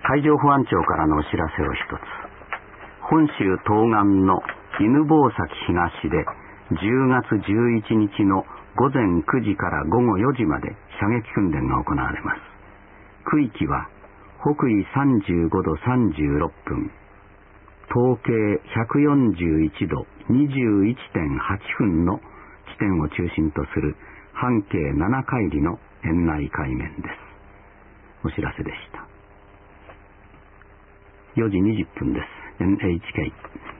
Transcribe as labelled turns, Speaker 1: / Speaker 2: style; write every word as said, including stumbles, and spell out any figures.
Speaker 1: 海上保安庁からのお知らせを一つ。本州東岸の犬吠埼東でじゅうがつじゅういちにちのごぜんくじからごごよじまで射撃訓練が行われます。区域は北緯さんじゅうごどさんじゅうろっぷん、東経ひゃくよんじゅういちどにじゅういちてんはちふんの地点を中心とする半径ななかいりの円内海面です。お知らせでした。よじにじゅっぷんです。エヌエイチケー